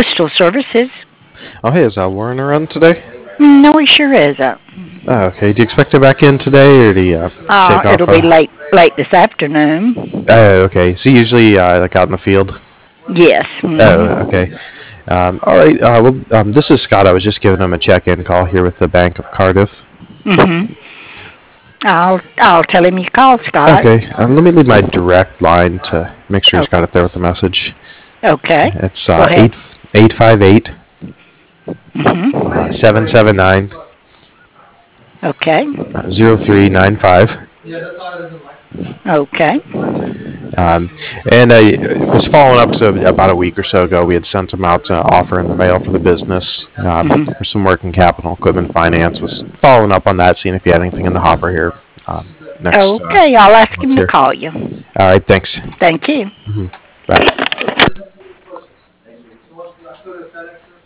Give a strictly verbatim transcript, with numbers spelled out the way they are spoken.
Postal Services. Oh, hey, is uh, Warren around today? No, he sure isn't. Oh, okay. Do you expect him back in today, or do you uh, Uh, take off? it'll be Uh... late late this afternoon. Oh, okay. So usually uh, like out in the field. Yes. Oh, Mm-hmm. okay. Um, all right. Uh, well, um, this is Scott. I was just giving him a check-in call here with the Bank of Cardiff. Mm-hmm. I'll I'll tell him you called, Scott. Okay. Um, let me leave my direct line to make sure he's got Okay. it there with the message. Okay. It's Go uh, ahead. eight eight five eight Mm-hmm. seven seven nine Okay. zero three nine five. Okay. Um, and I was following up to about a week or so ago. We had sent him out an offer in the mail for the business um, Mm-hmm. for some working capital equipment finance. Was following up on that, seeing if you had anything in the hopper here um, next uh, Okay. I'll ask month him to here. call you. All right, thanks. Thank you. hmm Bye.